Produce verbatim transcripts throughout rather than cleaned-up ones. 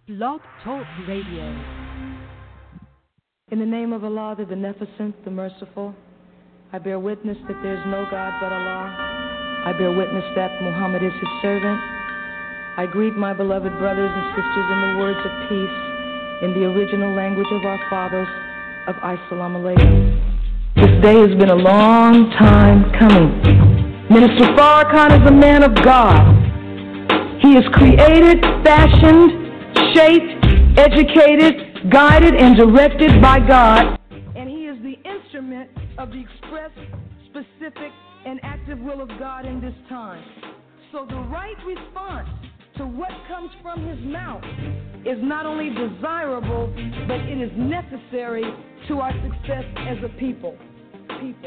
Blog Talk Radio. In the name of Allah, the Beneficent, the Merciful, I bear witness that there is no God but Allah. I bear witness that Muhammad is his servant. I greet my beloved brothers and sisters in the words of peace in the original language of our fathers of Assalamu alaikum. This day has been a long time coming. Minister Farrakhan is a man of God. He is created, fashioned, shaped, educated, guided, and directed by God. And he is the instrument of the express, specific, and active will of God in this time. So the right response to what comes from his mouth is not only desirable, but it is necessary to our success as a people. People.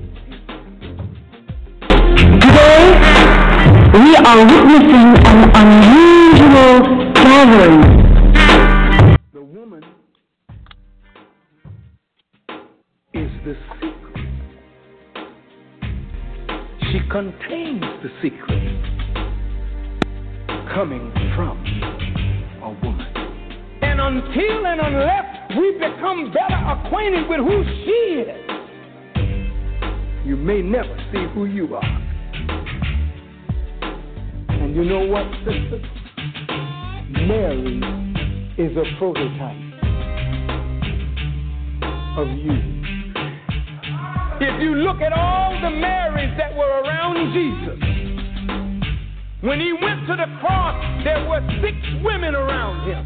Today, we are witnessing an unusual gathering. The woman is the secret. She contains the secret coming from a woman. And until and unless we become better acquainted with who she is, you may never see who you are. And you know what, sister? Mary is a prototype of you. If you look at all the Marys that were around Jesus, when he went to the cross, there were six women around him.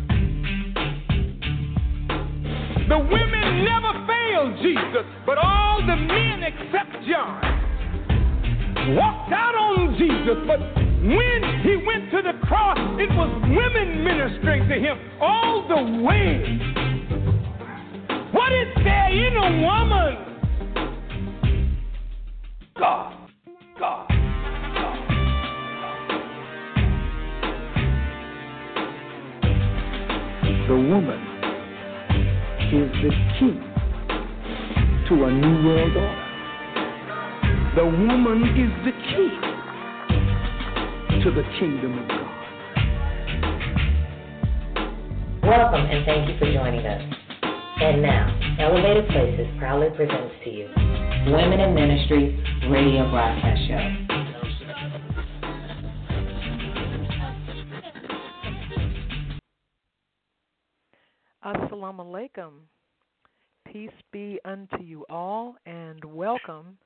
The women never failed Jesus, but all the men except John walked out on Jesus. But when he went to the cross, it was women ministering to him all the way. What is there in a woman? God, God, God. The woman is the key to a new world order. The woman is the key to the kingdom of God. Welcome and thank you for joining us. And now, Elevated Places proudly presents to you Women in Ministry Radio Broadcast Show. Assalamu alaikum. Peace be unto you all, and welcome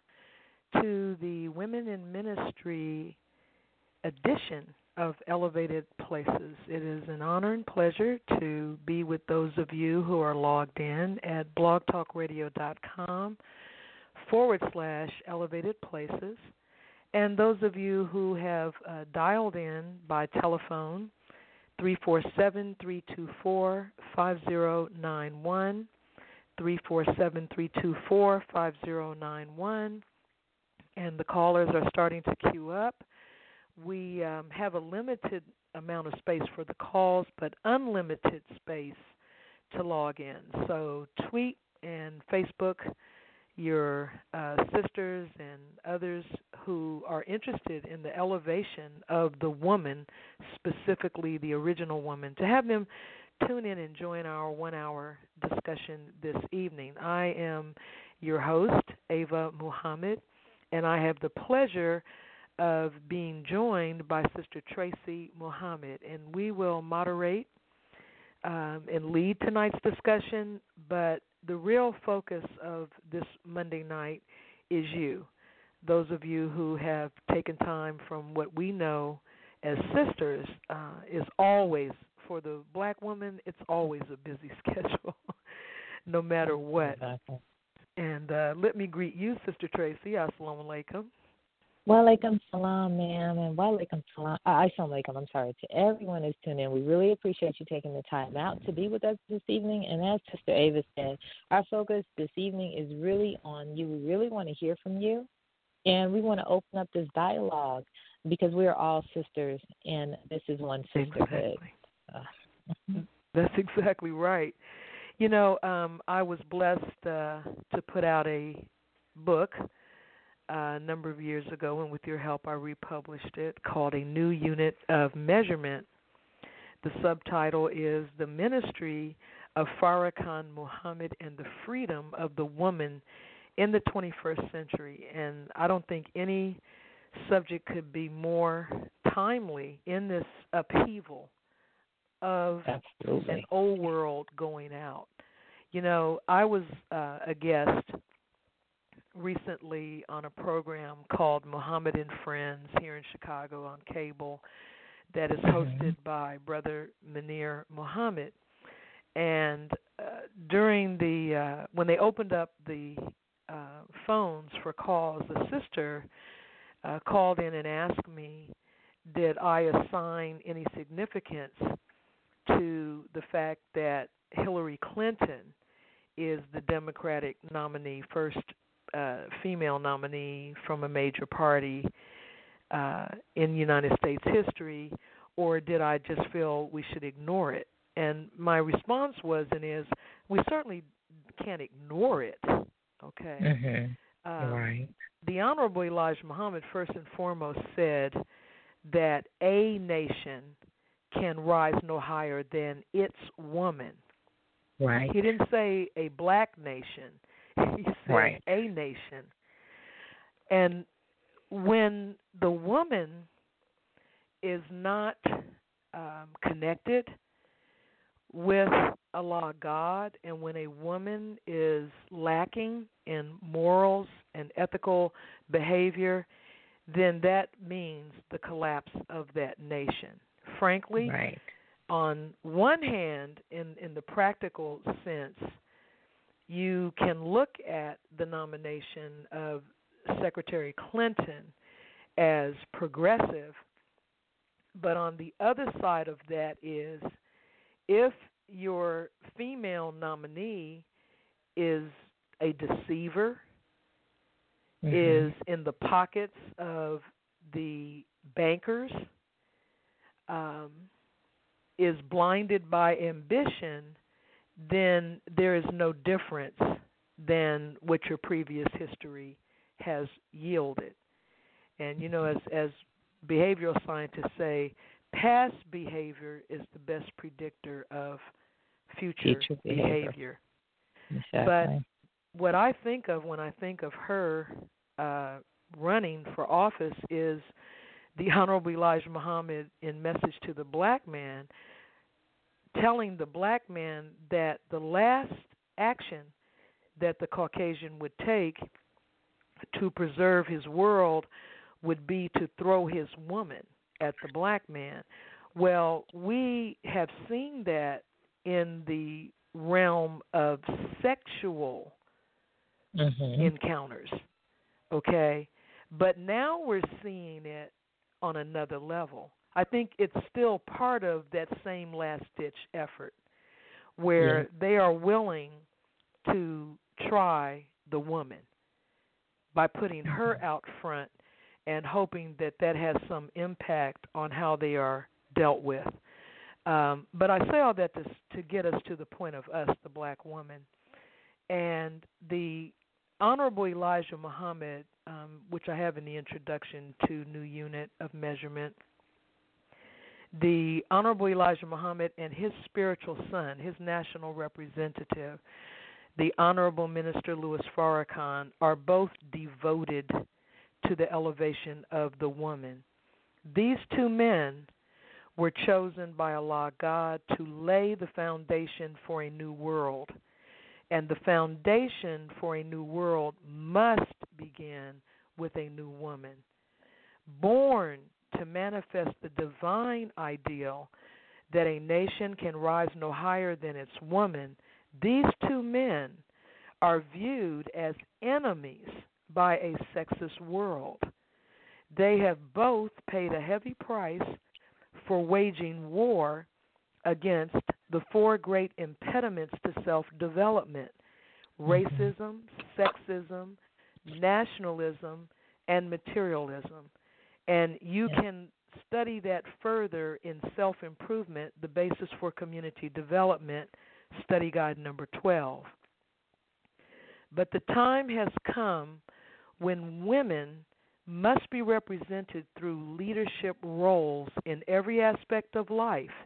to the Women in Ministry edition of Elevated Places. It is an honor and pleasure to be with those of you who are logged in at blogtalkradio.com forward slash Elevated Places, and those of you who have uh, dialed in by telephone, three four seven, three two four, five zero nine one, three four seven, three two four, five zero nine one, and the callers are starting to queue up. We um, have a limited amount of space for the calls, but unlimited space to log in. So tweet and Facebook your uh, sisters and others who are interested in the elevation of the woman, specifically the original woman, to have them tune in and join our one-hour discussion this evening. I am your host, Ava Muhammad, and I have the pleasure of being joined by Sister Tracy Muhammad, and we will moderate um, and lead tonight's discussion, but the real focus of this Monday night is you, those of you who have taken time from what we know as sisters uh, is always, for the black woman, it's always a busy schedule, no matter what. Exactly. And uh, let me greet you, Sister Tracy. Assalamu alaikum. Wa alaikum salam, ma'am, and wa alaikum salam. Uh, assalamu alaikum, I'm sorry, to everyone who's tuned in. We really appreciate you taking the time out to be with us this evening. And as Sister Ava said, our focus this evening is really on you. We really want to hear from you, and we want to open up this dialogue because we are all sisters, and this is one sisterhood. Exactly. Uh, That's exactly right. You know, um, I was blessed uh, to put out a book a number of years ago, and with your help I republished it, called A New Unit of Measurement, The subtitle is The Ministry of Farrakhan Muhammad and the Freedom of the Woman in the twenty-first Century. And I don't think any subject could be more timely in this upheaval of Absolutely. an old world going out. You know, I was uh, a guest recently on a program called Muhammad and Friends here in Chicago on cable that is hosted mm-hmm. by Brother Munir Muhammad. And uh, during the, uh, when they opened up the uh, phones for calls, the sister uh, called in and asked me, did I assign any significance to the fact that Hillary Clinton is the Democratic nominee, first uh, female nominee from a major party uh, in United States history, or did I just feel we should ignore it? And my response was and is, we certainly can't ignore it, okay? Mm-hmm. Um, right. The Honorable Elijah Muhammad first and foremost said that a nation can rise no higher than its woman. Right. He didn't say a black nation. He said right. a nation. And when the woman is not um, connected with Allah God, and when a woman is lacking in morals and ethical behavior, then that means the collapse of that nation. Frankly, right. on one hand, in, in the practical sense, you can look at the nomination of Secretary Clinton as progressive, but on the other side of that is, if your female nominee is a deceiver, mm-hmm. is in the pockets of the bankers, um, is blinded by ambition, then there is no difference than what your previous history has yielded. And, you know, as, as behavioral scientists say, past behavior is the best predictor of future, future behavior. behavior. Exactly. But what I think of when I think of her uh, running for office is the Honorable Elijah Muhammad, in Message to the Black Man, telling the black man that the last action that the Caucasian would take to preserve his world would be to throw his woman at the black man. Well, we have seen that in the realm of sexual mm-hmm. encounters, okay? But now we're seeing it on another level. I think it's still part of that same last-ditch effort where yeah. they are willing to try the woman by putting her out front and hoping that that has some impact on how they are dealt with. Um, but I say all that to, to get us to the point of us, the black woman. And the Honorable Elijah Muhammad, um, which I have in the introduction to New Unit of Measurement, the Honorable Elijah Muhammad and his spiritual son, his national representative, the Honorable Minister Louis Farrakhan, are both devoted to the elevation of the woman. These two men were chosen by Allah God to lay the foundation for a new world. And the foundation for a new world must begin with a new woman, born to manifest the divine ideal that a nation can rise no higher than its woman. These two men are viewed as enemies by a sexist world. They have both paid a heavy price for waging war against the four great impediments to self-development: racism, sexism, nationalism, and materialism. And you yeah. can study that further in Self-Improvement, the Basis for Community Development, study guide number twelve. But the time has come when women must be represented through leadership roles in every aspect of life,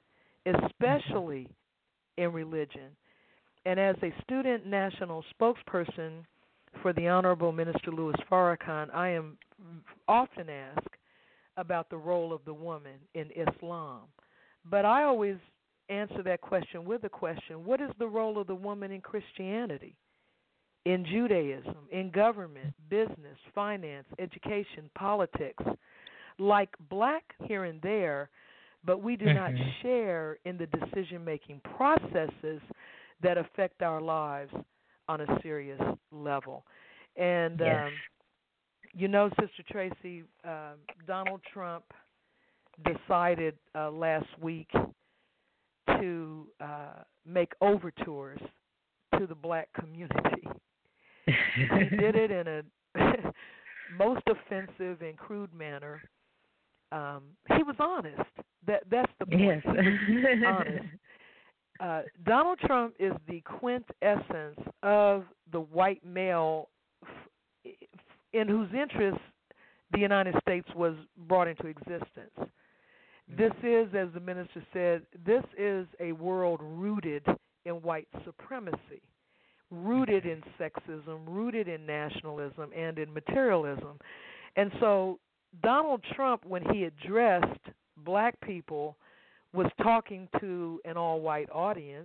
especially in religion. And as a student national spokesperson for the Honorable Minister Louis Farrakhan, I am often asked about the role of the woman in Islam. But I always answer that question with a question: what is the role of the woman in Christianity, in Judaism, in government, business, finance, education, politics? Like black here and there, but we do mm-hmm. not share in the decision-making processes that affect our lives on a serious level. And, yes. um, you know, Sister Tracy, uh, Donald Trump decided uh, last week to uh, make overtures to the black community. He did it in a most offensive and crude manner. Um, he was honest. That that's the point. Yes. He was honest. Uh, Donald Trump is the quintessence of the white male f- in whose interest the United States was brought into existence. This is, as the minister said, this is a world rooted in white supremacy, rooted in sexism, rooted in nationalism, and in materialism. And so Donald Trump, when he addressed black people, was talking to an all-white audience,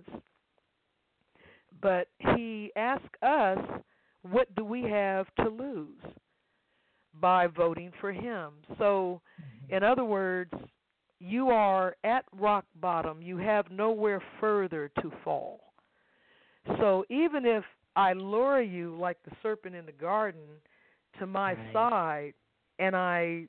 but he asked us, what do we have to lose by voting for him? So, in other words, you are at rock bottom. You have nowhere further to fall. So even if I lure you like the serpent in the garden to my right. side and I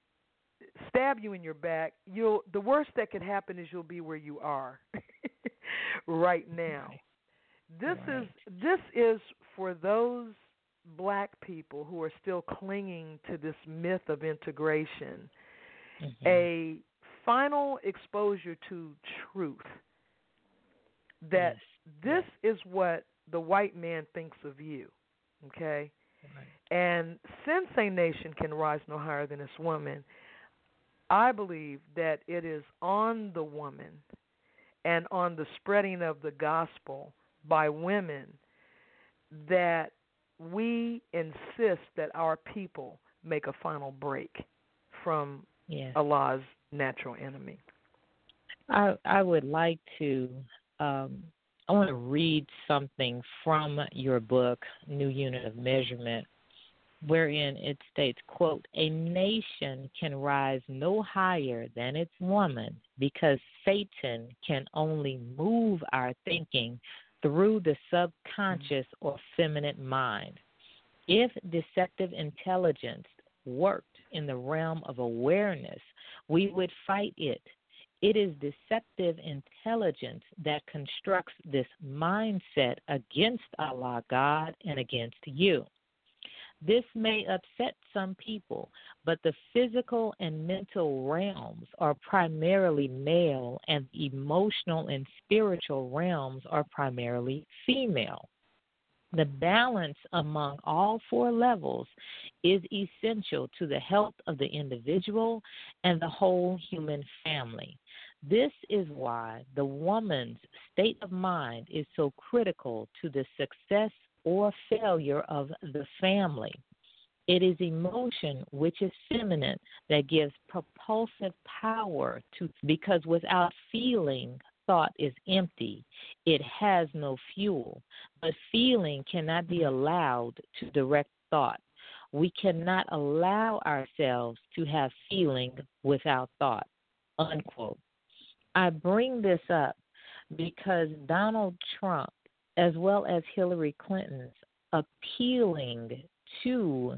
stab you in your back, you'll the worst that could happen is you'll be where you are right now. Right. This right. is this is for those black people who are still clinging to this myth of integration, mm-hmm. a final exposure to truth that yes. this yes. is what the white man thinks of you, okay? Right. And since a nation can rise no higher than its woman, I believe that it is on the woman and on the spreading of the gospel by women that we insist that our people make a final break from yes. Allah's natural enemy. I I would like to um, I want to read something from your book, New Unit of Measurement, wherein it states, quote, "A nation can rise no higher than its woman because Satan can only move our thinking through the subconscious or feminine mind. If deceptive intelligence worked in the realm of awareness, we would fight it. It is deceptive intelligence that constructs this mindset against Allah God and against you. This may upset some people, but the physical and mental realms are primarily male and the emotional and spiritual realms are primarily female. The balance among all four levels is essential to the health of the individual and the whole human family. This is why the woman's state of mind is so critical to the success or failure of the family. It is emotion, which is feminine, that gives propulsive power to, because without feeling, thought is empty. It has no fuel. But feeling cannot be allowed to direct thought. We cannot allow ourselves to have feeling without thought." Unquote. I bring this up because Donald Trump, as well as Hillary Clinton's appealing to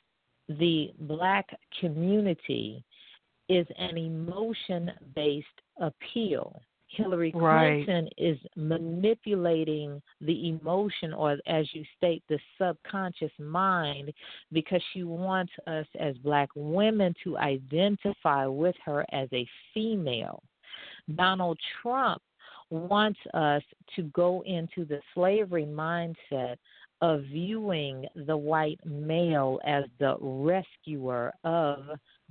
the black community is an emotion-based appeal. Hillary Clinton right. is manipulating the emotion, or as you state, the subconscious mind, because she wants us as black women to identify with her as a female. Donald Trump wants us to go into the slavery mindset of viewing the white male as the rescuer of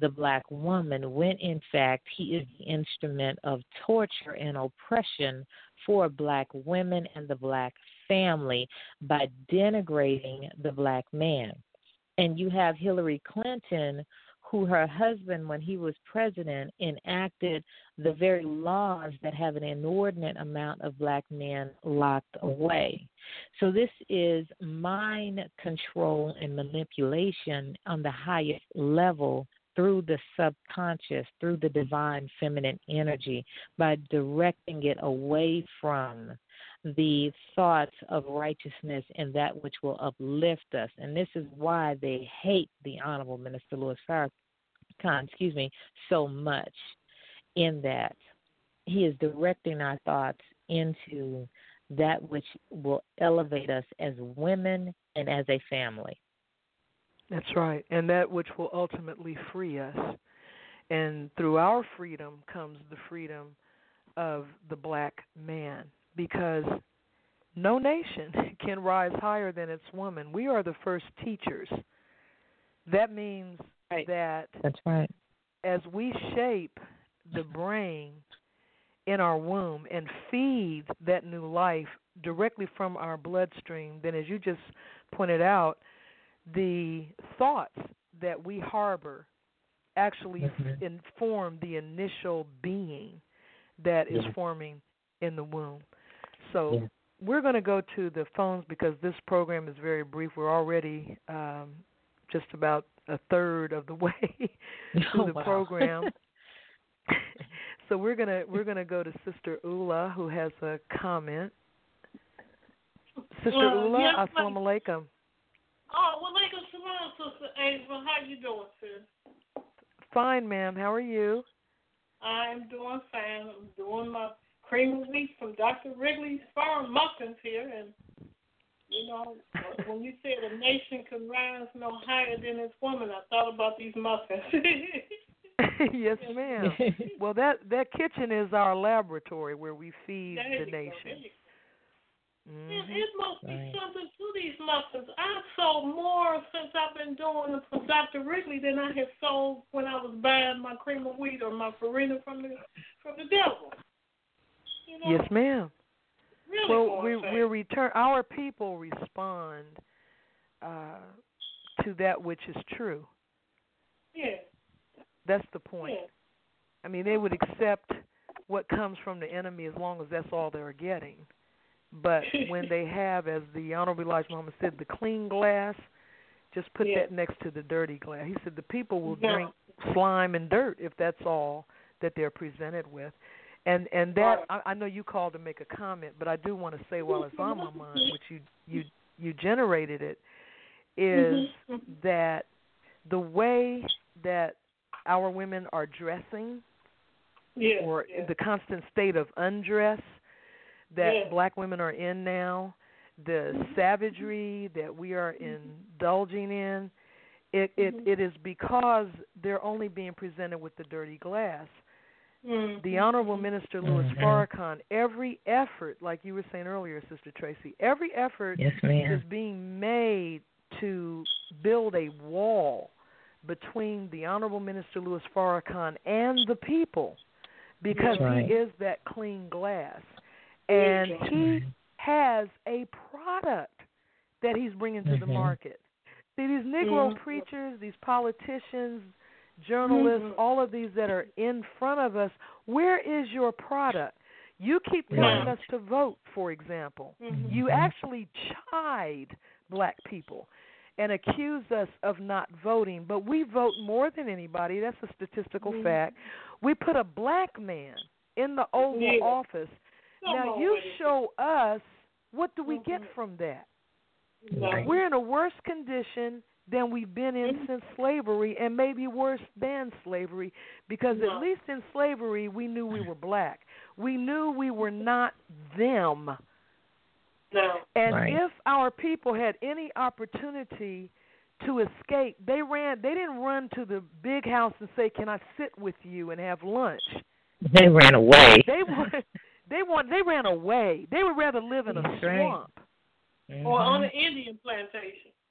the black woman, when in fact he is the instrument of torture and oppression for black women and the black family by denigrating the black man. And you have Hillary Clinton, who her husband, when he was president, enacted the very laws that have an inordinate amount of black men locked away. So this is mind control and manipulation on the highest level through the subconscious, through the divine feminine energy, by directing it away from the thoughts of righteousness and that which will uplift us. And this is why they hate the Honorable Minister Louis Farrakhan, excuse me, so much, in that he is directing our thoughts into that which will elevate us as women and as a family. That's right, and that which will ultimately free us. And through our freedom comes the freedom of the black man, because no nation can rise higher than its woman. We are the first teachers. That means right. that That's right. as we shape the brain in our womb and feed that new life directly from our bloodstream, then as you just pointed out, the thoughts that we harbor actually mm-hmm. inform the initial being that is yeah. forming in the womb. So yeah. we're going to go to the phones because this program is very brief. We're already um, just about a third of the way through oh, the wow. program. So we're gonna we're gonna go to Sister Ula, who has a comment. Sister uh, Ula, yes, assalamu alaikum. Oh, well, alaikum salam, Sister Ava. How you doing, sis? Fine, ma'am. How are you? I'm doing fine. I'm doing my cream of wheat from Doctor Wrigley's Farm muffins here, and you know, when you said a nation can rise no higher than its woman, I thought about these muffins. Yes, ma'am. Well, that, that kitchen is our laboratory where we feed there the nation. Mm-hmm. It, it must be right. something to these muffins. I've sold more since I've been doing it for Doctor Wrigley than I had sold when I was buying my cream of wheat or my farina from the from the devil. You know? Yes, ma'am. Really well, we we return. Our people respond uh, to that which is true. Yeah. That's the point. Yeah. I mean, they would accept what comes from the enemy as long as that's all they're getting. But when they have, as the Honorable Elijah Muhammad said, the clean glass, just put yeah. that next to the dirty glass. He said the people will no. drink slime and dirt if that's all that they're presented with. And and that, I, I know you called to make a comment, but I do want to say while it's on my mind, which you, you, you generated it, is mm-hmm. that the way that our women are dressing, yeah, or yeah. the constant state of undress that yeah. black women are in now, the savagery that we are indulging in, it, it, mm-hmm. it is because they're only being presented with the dirty glass. Mm-hmm. The Honorable Minister Louis mm-hmm. Farrakhan, every effort, like you were saying earlier, Sister Tracy, every effort yes, ma'am. is being made to build a wall between the Honorable Minister Louis Farrakhan and the people, because right. he is that clean glass. And he has a product that he's bringing to mm-hmm. the market. See, these Negro mm-hmm. preachers, these politicians, journalists, mm-hmm. all of these that are in front of us, where is your product? You keep telling right. us to vote, for example. Mm-hmm. You actually chide black people and accuse us of not voting, but we vote more than anybody. That's a statistical mm-hmm. fact. We put a black man in the Oval yeah. Office. Come now, you show us, what do we mm-hmm. get from that? Right. We're in a worse condition than we've been in mm-hmm. since slavery, and maybe worse than slavery, because no. at least in slavery we knew we were black. We knew we were not them. No. And right. if our people had any opportunity to escape, they ran. They didn't run to the big house and say, "Can I sit with you and have lunch?" They ran away. They were, they want. They ran away. They would rather live in a That's swamp right. or on an Indian plantation.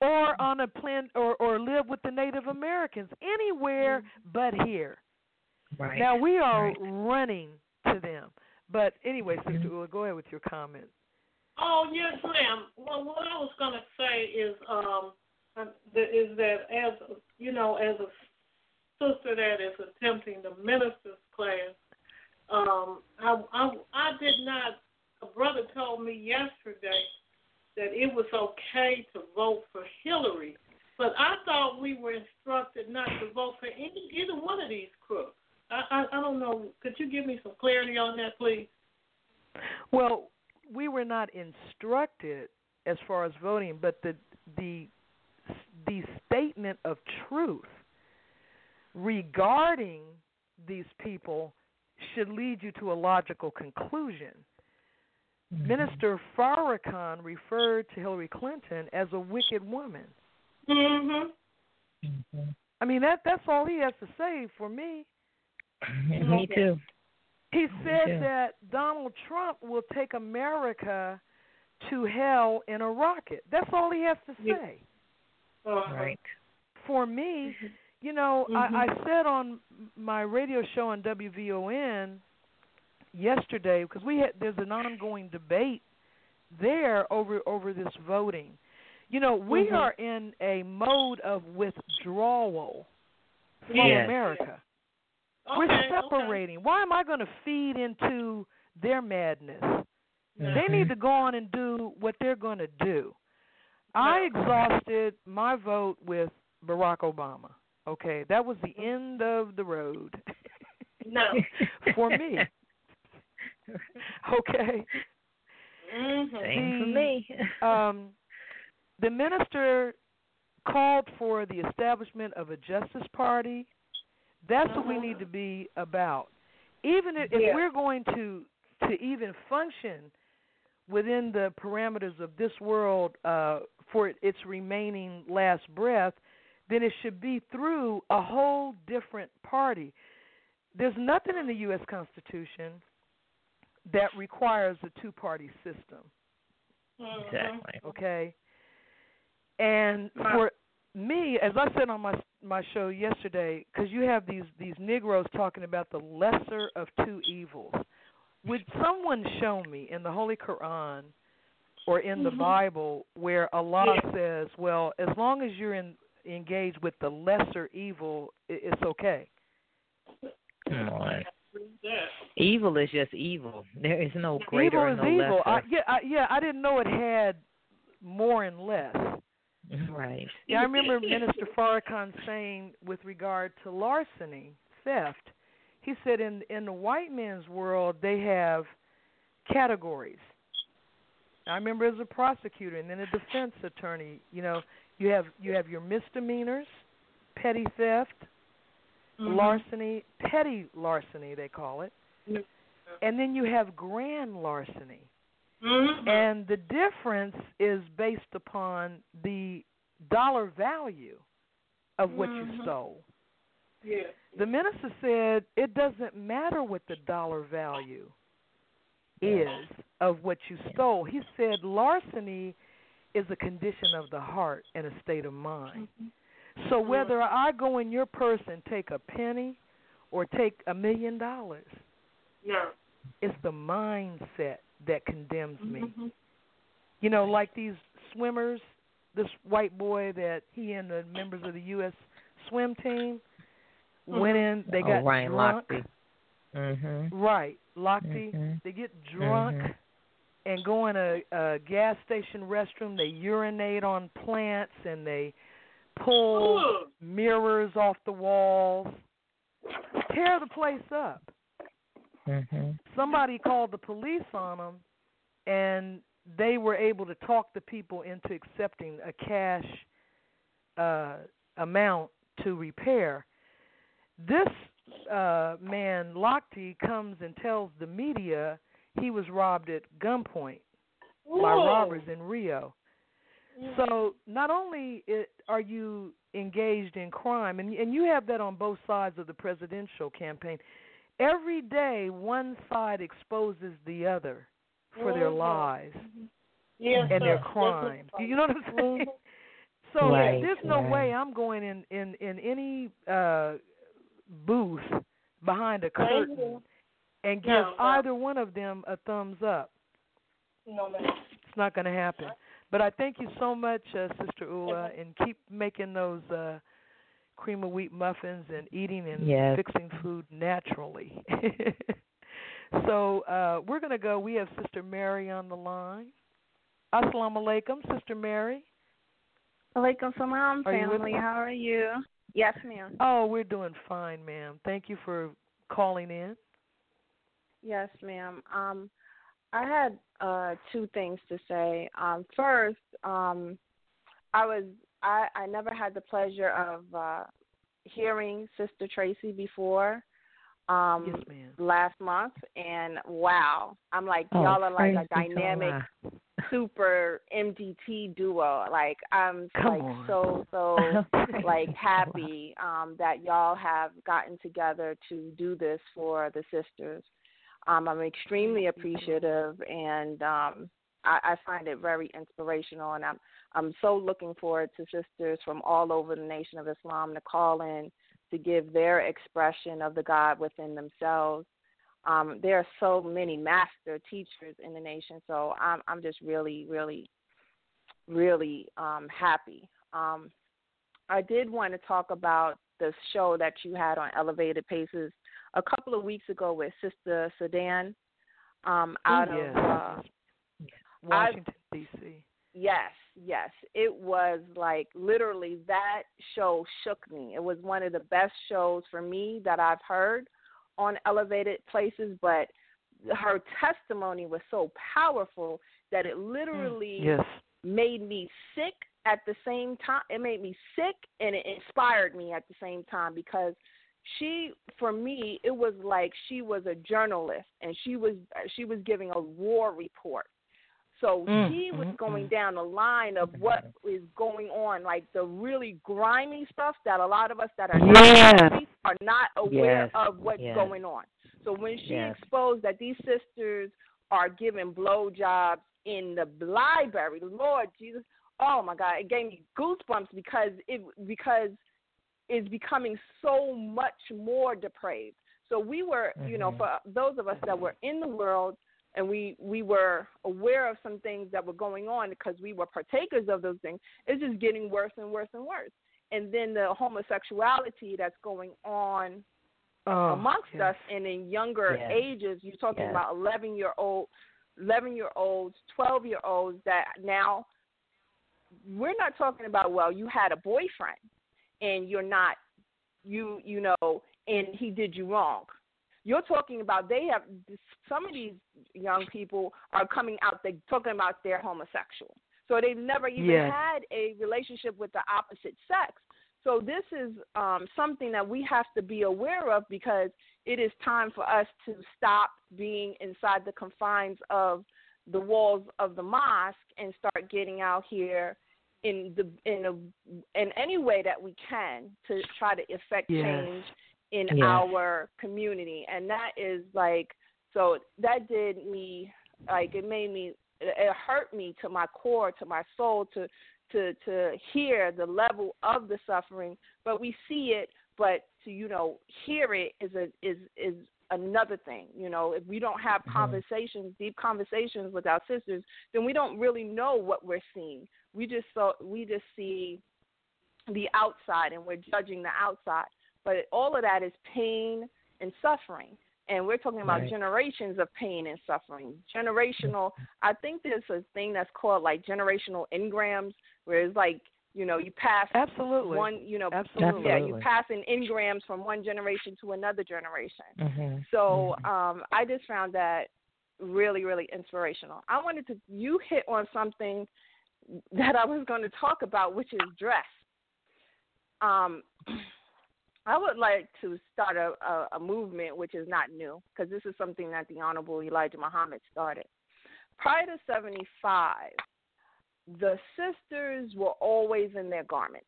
or on a plan or, or live with the Native Americans, anywhere but here. Right. Now we are right. running to them. But anyway, Sister Mm-hmm. Ula, go ahead with your comment. Oh, yes, ma'am. Well, what I was going to say is, um, is that as, you know, as a sister that is attempting the minister's class, um, I, I, I did not, a brother told me yesterday that it was okay to vote for Hillary, but I thought we were instructed not to vote for any, either one of these crooks. I, I, I don't know. Could you give me some clarity on that, please? Well, we were not instructed as far as voting, but the the the statement of truth regarding these people should lead you to a logical conclusion. Mm-hmm. Minister Farrakhan referred to Hillary Clinton as a wicked woman. Mm-hmm. Mm-hmm. I mean, that that's all he has to say for me. Me too. He said too. that Donald Trump will take America to hell in a rocket. That's all he has to say. Right. For me, you know, mm-hmm. I, I said on my radio show on W V O N yesterday, because we had there's an ongoing debate there over over this voting. You know, we mm-hmm. are in a mode of withdrawal from yes. America. Okay, We're separating. Okay. Why am I going to feed into their madness? Mm-hmm. They need to go on and do what they're going to do. I exhausted my vote with Barack Obama. Okay, that was the end of the road. No. For me. Okay. Mm-hmm. Same for me. um, the minister called for the establishment of a Justice Party. That's uh-huh. what we need to be about. Even if, yeah. if we're going to to even function within the parameters of this world uh, for its remaining last breath, then it should be through a whole different party. There's nothing in the U S Constitution that requires a two-party system. Exactly. Okay? And for me, as I said on my my show yesterday, because you have these, these Negroes talking about the lesser of two evils. Would someone show me in the Holy Quran or in the mm-hmm. Bible where Allah yeah. says, well, as long as you're in, engaged with the lesser evil, it's okay? Come on. Evil is just evil. There is no greater evil or is no evil. lesser. I, yeah, I, yeah, I didn't know it had more and less. Right. Yeah, I remember Minister Farrakhan saying with regard to larceny, theft, he said in in the white man's world they have categories. I remember as a prosecutor and then a defense attorney, you know, you have you have your misdemeanors, petty theft, mm-hmm. larceny, petty larceny they call it, mm-hmm. and then you have grand larceny. Mm-hmm. And the difference is based upon the dollar value of what mm-hmm. you stole. Yeah. The minister said it doesn't matter what the dollar value is of what you stole. He said larceny is a condition of the heart and a state of mind. Mm-hmm. So whether I go in your purse and take a penny or take a million dollars, yeah. it's the mindset that condemns me. Mm-hmm. You know, like these swimmers, this white boy that he and the members of the U S swim team mm-hmm. went in, they got oh, Ryan drunk. Lochte. Mm-hmm. Right, Lochte. Mm-hmm. They get drunk mm-hmm. and go in a, a gas station restroom. They urinate on plants and they pull Ooh. mirrors off the walls, tear the place up. Mm-hmm. Somebody called the police on them, and they were able to talk the people into accepting a cash uh, amount to repair. This uh, man, Lochte, comes and tells the media he was robbed at gunpoint Whoa. by robbers in Rio. So not only it, are you engaged in crime, and, and you have that on both sides of the presidential campaign, every day one side exposes the other for their lies yes, and sir. their crimes. You know what I'm saying? So right, there's no right. way I'm going in in in any uh, booth behind a curtain and give No, no. either one of them a thumbs up. No, ma'am. It's not going to happen. But I thank you so much, uh, Sister Ua, and keep making those uh, cream of wheat muffins and eating and Yes. fixing food naturally. So uh, we're going to go. We have Sister Mary on the line. Assalamu alaikum, Sister Mary. Alaikum salam, Are you with family. us? How are you? Yes, ma'am. Oh, we're doing fine, ma'am. Thank you for calling in. Yes, ma'am. Um, I had uh, two things to say. Um, first, um, I was I, I never had the pleasure of uh, hearing Sister Tracy before. Um, Yes, ma'am. last month, and wow, I'm like, Oh, y'all are like a praise be to dynamic, Allah. super M D T duo. Like, I'm Come like on. so so like happy um, that y'all have gotten together to do this for the sisters. Um, I'm extremely appreciative, and um, I, I find it very inspirational, and I'm I'm so looking forward to sisters from all over the Nation of Islam to call in to give their expression of the God within themselves. Um, there are so many master teachers in the nation, so I'm I'm just really, really, really um, happy. Um, I did want to talk about the show that you had on Elevated Paces a couple of weeks ago with Sister Sudan um, out Ooh, yes. of uh, Washington, D C Yes, yes. It was like literally that show shook me. It was one of the best shows for me that I've heard on Elevated Places, but her testimony was so powerful that it literally Yes. made me sick at the same time. It made me sick and it inspired me at the same time because she, for me, it was like she was a journalist and she was she was giving a war report. So Mm, she was mm, going mm. down the line of what is going on, like the really grimy stuff that a lot of us that are Yes. not in the streets are not aware Yes. of what's Yes. going on. So when she Yes. exposed that these sisters are giving blowjobs in the library, Lord Jesus, oh my God, it gave me goosebumps because it because it's becoming so much more depraved. So we were, mm-hmm. you know, for those of us that were in the world, and we, we were aware of some things that were going on because we were partakers of those things, it's just getting worse and worse and worse. And then the homosexuality that's going on oh, amongst yes. us and in younger yes. ages, you're talking yes. about eleven-year-old, eleven-year-olds, twelve-year-olds that now we're not talking about, well, you had a boyfriend and you're not, you you know, and he did you wrong. You're talking about they have some of these young people are coming out, they're talking about they're homosexual. So they've never even yes. had a relationship with the opposite sex. So this is um, something that we have to be aware of because it is time for us to stop being inside the confines of the walls of the mosque and start getting out here in the in a in any way that we can to try to effect yes. change in yes. our community. And that is like, so that did me, like it made me, it hurt me to my core, to my soul, to to to hear the level of the suffering. But we see it, but to, you know, hear it is a is is another thing. You know, if we don't have mm-hmm. conversations, deep conversations with our sisters, then we don't really know what we're seeing. We just saw, we just see the outside and we're judging the outside. But all of that is pain and suffering. And we're talking about right. generations of pain and suffering. Generational, I think there's a thing that's called like generational engrams, where it's like, you know, you pass Absolutely. one, you know, Absolutely. yeah, you pass in engrams from one generation to another generation. Mm-hmm. So mm-hmm. um, I just found that really, really inspirational. I wanted to, you hit on something that I was going to talk about, which is dress. Um, I would like to start a, a, a movement which is not new, because this is something that the Honorable Elijah Muhammad started. Prior to seventy-five, the sisters were always in their garments.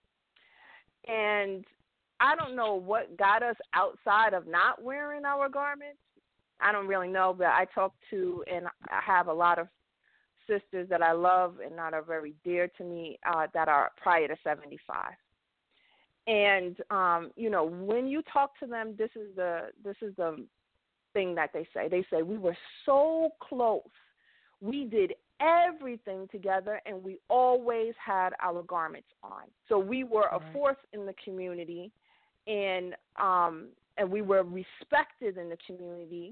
And I don't know what got us outside of not wearing our garments. I don't really know, but I talk to and I have a lot of sisters that I love and that are very dear to me uh, that are prior to seventy-five. And um, you know, when you talk to them, this is the this is the thing that they say. They say we were so close. We did everything together, and we always had our garments on. So we were a force in the community, and um, and we were respected in the community,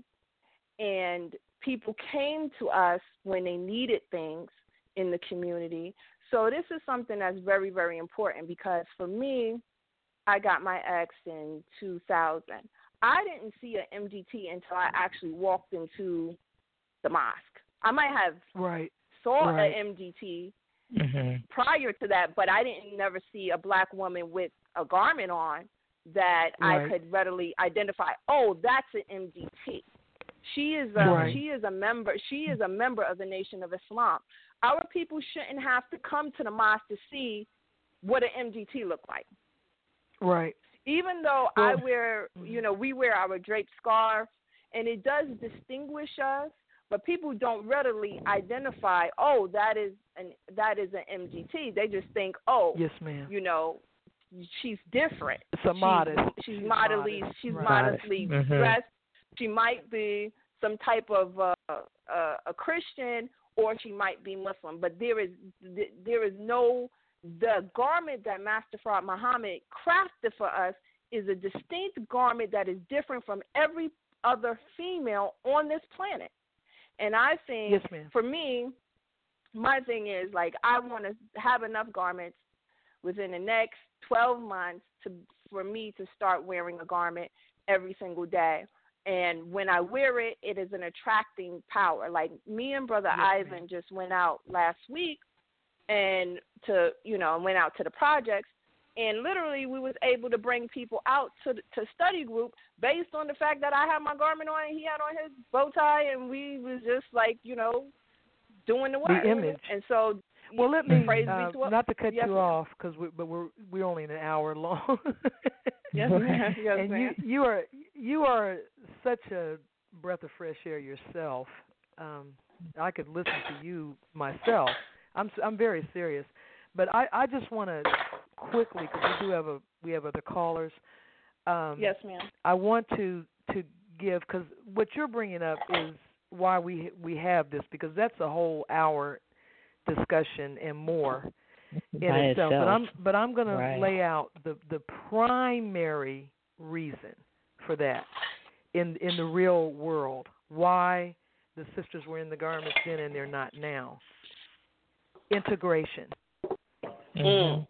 and people came to us when they needed things in the community. So this is something that's very, very important, because for me, I got my ex in two thousand. I didn't see an M D T until I actually walked into the mosque. I might have right. saw right. an M D T mm-hmm. prior to that, but I didn't never see a black woman with a garment on that right. I could readily identify. Oh, that's an M D T. She is a right. she is a member. She is a member of the Nation of Islam. Our people shouldn't have to come to the mosque to see what an M D T look like. Right. Even though well, I wear, you know, we wear our draped scarf, and it does distinguish us, but people don't readily identify, oh, that is an that is an M D T. They just think, oh, yes, ma'am. You know, she's different. It's a modest. She's, she's, she's modestly modest. she's right. modestly mm-hmm. dressed. She might be some type of uh, uh, a Christian, or she might be Muslim. But there is there is no the garment that Master Fard Muhammad crafted for us is a distinct garment that is different from every other female on this planet. And I think, yes, ma'am. For me, my thing is, like, I want to have enough garments within the next twelve months to for me to start wearing a garment every single day. And when I wear it, it is an attracting power. Like, me and Brother yes, Ivan ma'am. just went out last week and to, you know, went out to the projects. And literally, we was able to bring people out to to study group based on the fact that I had my garment on and he had on his bow tie, and we was just like, you know, doing the work. The image. And so, well, let me praise uh, be to not to cut yes, you ma'am. off, because we, but we're we're only an hour long. yes, ma'am. Yes, and ma'am. you you are you are such a breath of fresh air yourself. Um, I could listen to you myself. I'm I'm very serious. But I, I just want to quickly, because we do have a we have other callers. Um, yes, ma'am. I want to to give, because what you're bringing up is why we we have this, because that's a whole hour discussion and more in By itself. itself. But I'm but I'm going right. to lay out the the primary reason for that in in the real world, why the sisters were in the garments then and they're not now. Integration. Mm.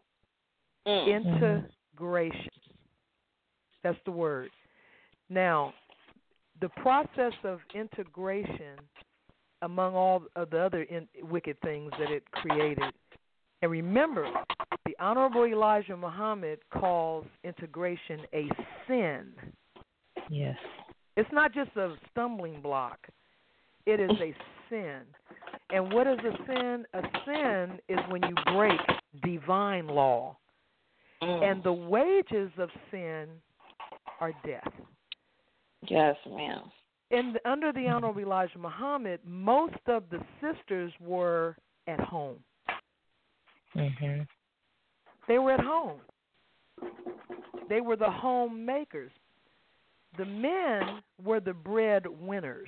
Mm. Integration. That's the word. Now, the process of integration, among all of the other in, wicked things that it created, and remember, the Honorable Elijah Muhammad calls integration a sin. Yes. It's not just a stumbling block. It is a sin. And what is a sin? A sin is when you break divine law. Mm. And the wages of sin are death. Yes, ma'am. And under the Honorable Elijah Muhammad, most of the sisters were at home. Mm-hmm. They were at home. They were the homemakers. The men were the breadwinners.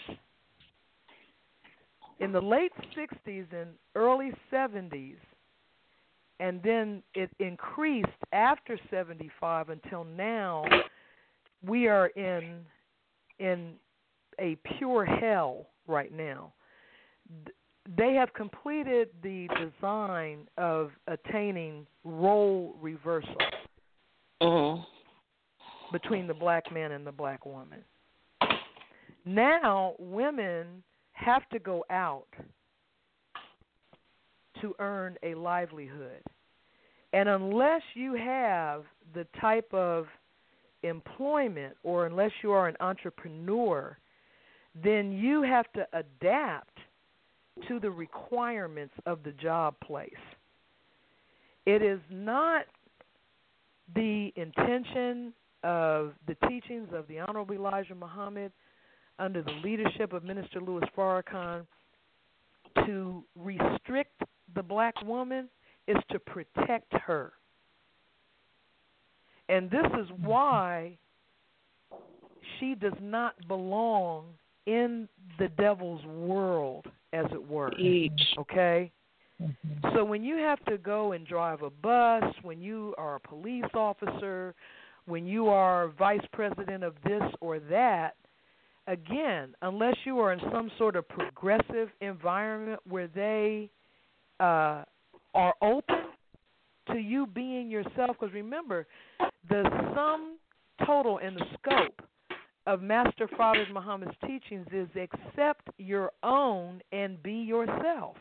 In the late sixties and early seventies, and then it increased after seventy-five until now, we are in in a pure hell right now. They have completed the design of attaining role reversal mm-hmm. between the black man and the black woman. Now women have to go out to earn a livelihood. And unless you have the type of employment, or unless you are an entrepreneur, then you have to adapt to the requirements of the job place. It is not the intention of the teachings of the Honorable Elijah Muhammad under the leadership of Minister Louis Farrakhan to restrict the black woman is to protect her. And this is why she does not belong in the devil's world, as it were. Each. Okay? Mm-hmm. So when you have to go and drive a bus, when you are a police officer, when you are vice president of this or that, again, unless you are in some sort of progressive environment where they uh, are open to you being yourself, because remember, the sum total and the scope of Master Father Muhammad's teachings is accept your own and be yourself.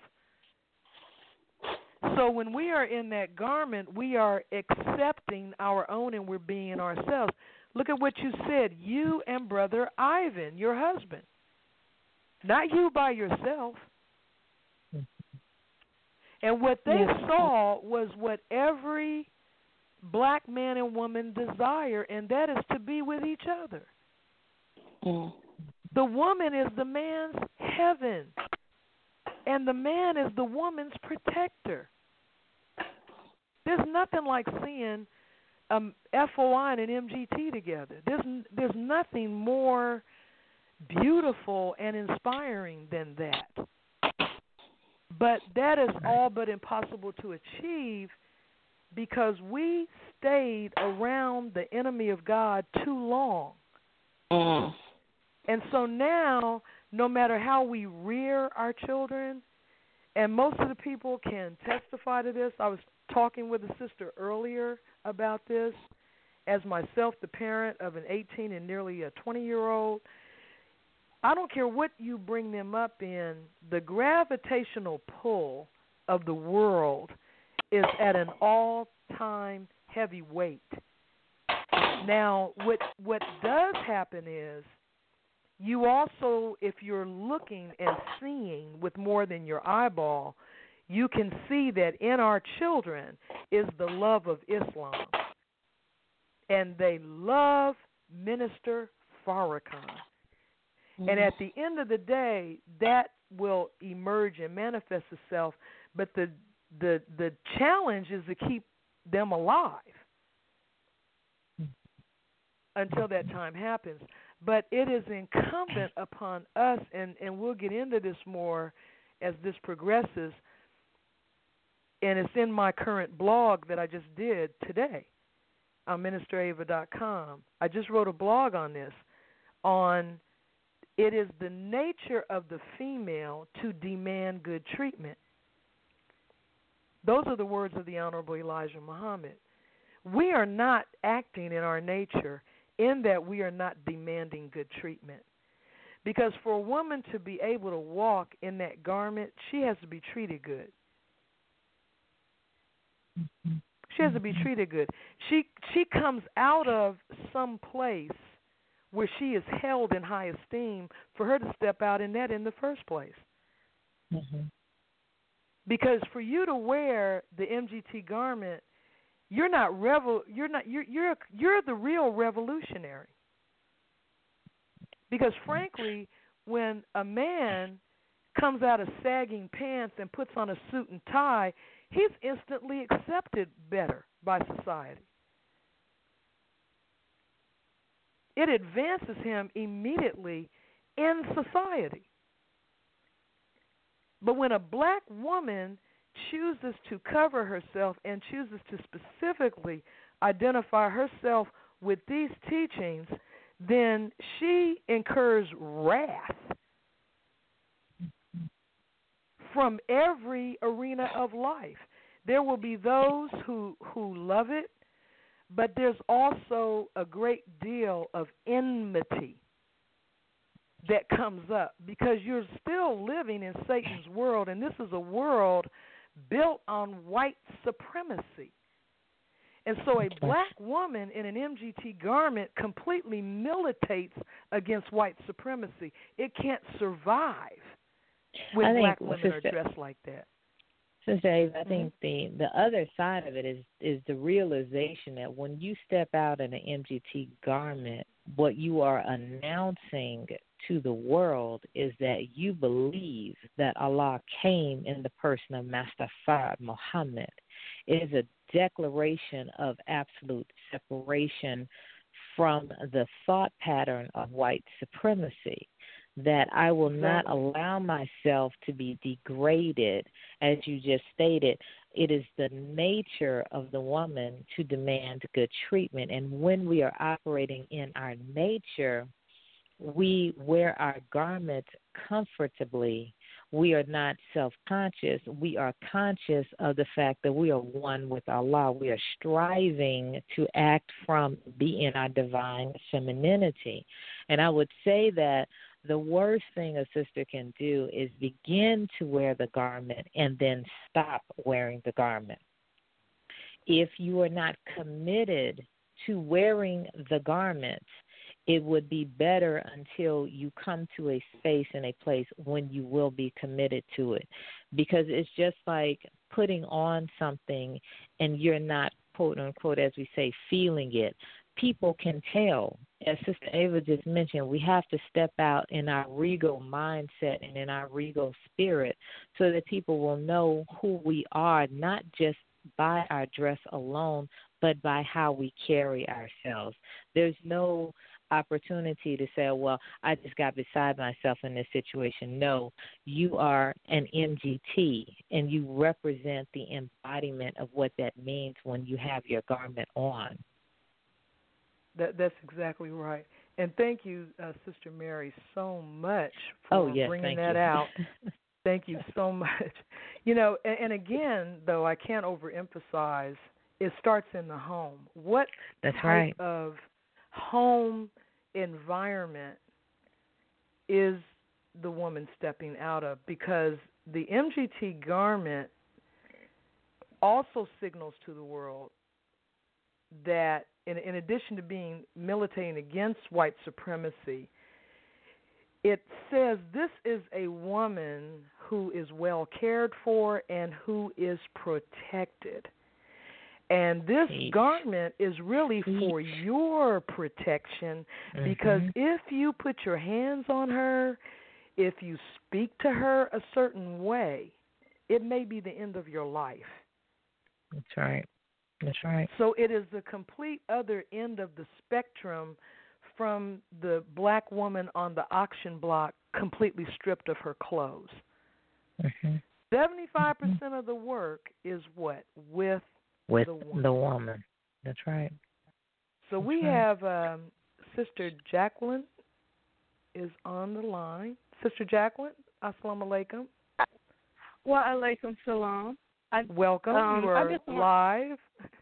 So when we are in that garment, we are accepting our own and we're being ourselves. Look at what you said, you and Brother Ivan, your husband. Not you by yourself. And what they yes. saw was what every black man and woman desire, and that is to be with each other. Mm. The woman is the man's heaven, and the man is the woman's protector. There's nothing like seeing um, F O I and an M G T together. There's there's nothing more beautiful and inspiring than that. But that is all but impossible to achieve because we stayed around the enemy of God too long. Mm. And so now, no matter how we rear our children, and most of the people can testify to this. I was talking with a sister earlier about this as myself, the parent of an eighteen and nearly a twenty-year-old. I don't care what you bring them up in, the gravitational pull of the world is at an all-time heavy weight. Now, what what does happen is you also, if you're looking and seeing with more than your eyeball, you can see that in our children is the love of Islam. And they love Minister Farrakhan. Mm-hmm. And at the end of the day, that will emerge and manifest itself. But the the the challenge is to keep them alive until that time happens. But it is incumbent upon us, and, and we'll get into this more as this progresses, and it's in my current blog that I just did today on minister ava dot com. I just wrote a blog on this, on it is the nature of the female to demand good treatment. Those are the words of the Honorable Elijah Muhammad. We are not acting in our nature in that we are not demanding good treatment. Because for a woman to be able to walk in that garment, she has to be treated good. She has to be treated good. She she comes out of some place where she is held in high esteem for her to step out in that in the first place. Mm-hmm. Because for you to wear the M G T garment, you're not revel. You're not. You're you're you're the real revolutionary. Because frankly, when a man comes out of sagging pants and puts on a suit and tie, he's instantly accepted better by society. It advances him immediately in society. But when a black woman chooses to cover herself and chooses to specifically identify herself with these teachings, then she incurs wrath from every arena of life. There will be those who, who love it, but there's also a great deal of enmity that comes up because you're still living in Satan's world, and this is a world built on white supremacy. And so a black woman in an M G T garment completely militates against white supremacy. It can't survive when black women sister, are dressed like that. Sister Ava, I mm-hmm. think the, the other side of it is, is the realization that when you step out in an M G T garment, what you are announcing to the world is that you believe that Allah came in the person of Master Fard Muhammad. It is a declaration of absolute separation from the thought pattern of white supremacy, that I will not allow myself to be degraded, as you just stated. It is the nature of the woman to demand good treatment. And when we are operating in our nature, we wear our garments comfortably. We are not self-conscious. We are conscious of the fact that we are one with Allah. We are striving to act from, be in our divine femininity. And I would say that the worst thing a sister can do is begin to wear the garment and then stop wearing the garment. If you are not committed to wearing the garments, it would be better until you come to a space and a place when you will be committed to it. Because it's just like putting on something and you're not, quote unquote, as we say, feeling it. People can tell. As Sister Ava just mentioned, we have to step out in our regal mindset and in our regal spirit so that people will know who we are, not just by our dress alone, but by how we carry ourselves. There's no opportunity to say, well, I just got beside myself in this situation. No, you are an M G T, and you represent the embodiment of what that means when you have your garment on. That That's exactly right. And thank you, uh, Sister Mary, so much for oh, yes, bringing thank that you. out. Thank you so much. You know, and, and again, though, I can't overemphasize, it starts in the home. What That's type right. of home environment is the woman stepping out of? Because the M G T garment also signals to the world that in, in addition to being militating against white supremacy, it says this is a woman who is well cared for and who is protected. And this Each. garment is really Each. for your protection, mm-hmm. because if you put your hands on her, if you speak to her a certain way, it may be the end of your life. That's right. That's right. So it is the complete other end of the spectrum from the black woman on the auction block completely stripped of her clothes. Mm-hmm. seventy-five percent mm-hmm. of the work is what? With, With the woman. the woman. That's right. So That's we right. have um, Sister Jacqueline is on the line. Sister Jacqueline, assalamu alaikum. Wa alaikum salam. I, Welcome. Um, you are want, live.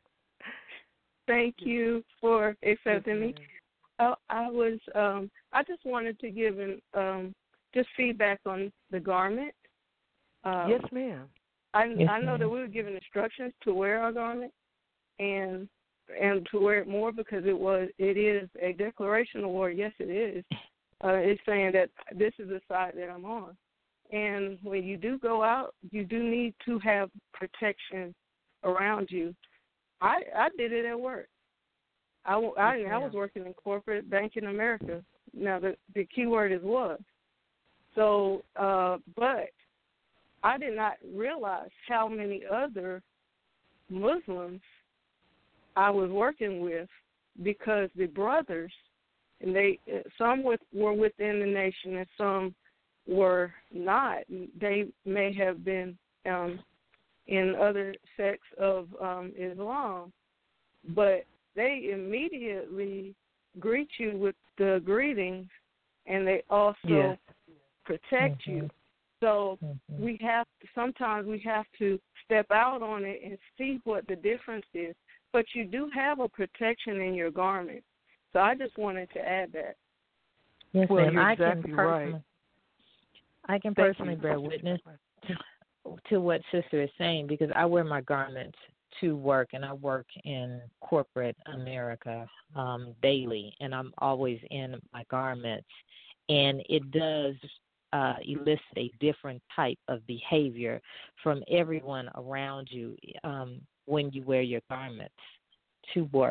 Thank you for accepting me. I, I was. Um, I just wanted to give an um, just feedback on the garment. Um, yes, ma'am. I, yes, I know ma'am. that we were given instructions to wear our garment and and to wear it more because it was it is a declaration of war. Yes, it is. Uh, it's saying that this is the side that I'm on. And when you do go out, you do need to have protection around you. I I did it at work. I, I, I was working in corporate banking America. Now, the, the key word is was. So, uh, but I did not realize how many other Muslims I was working with, because the brothers, and they some with, were within the nation and some were not. They may have been um, in other sects of um, Islam, but they immediately greet you with the greetings, and they also yes. protect mm-hmm. you. So mm-hmm. we have to, sometimes we have to step out on it and see what the difference is. But you do have a protection in your garment. So I just wanted to add that. Yes, well, ma'am. you're I exactly can personally, right. I can Thank personally you. bear witness to, to what Sister is saying, because I wear my garments to work, and I work in corporate America um, daily, and I'm always in my garments, and it does uh, elicit a different type of behavior from everyone around you um, when you wear your garments to work.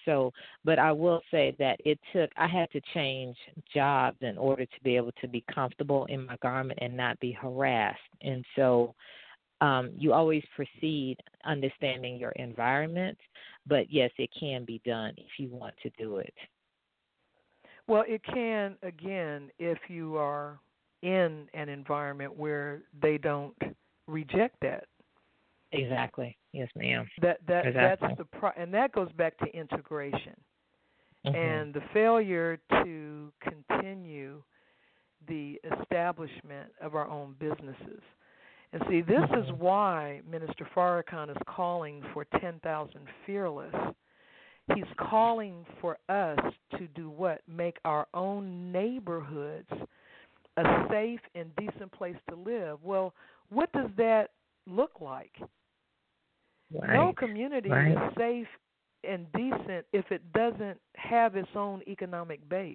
So, but I will say that it took, I had to change jobs in order to be able to be comfortable in my garment and not be harassed. And so um, you always proceed understanding your environment, but yes, it can be done if you want to do it. Well, it can, again, if you are in an environment where they don't reject that. Exactly. Yes, ma'am. That that exactly. that's the pro- and that goes back to integration Mm-hmm. and the failure to continue the establishment of our own businesses. And see, this mm-hmm. is why Minister Farrakhan is calling for ten thousand Fearless. He's calling for us to do what? Make our own neighborhoods a safe and decent place to live. Well, what does that look like? Right. No community right. is safe and decent if it doesn't have its own economic base.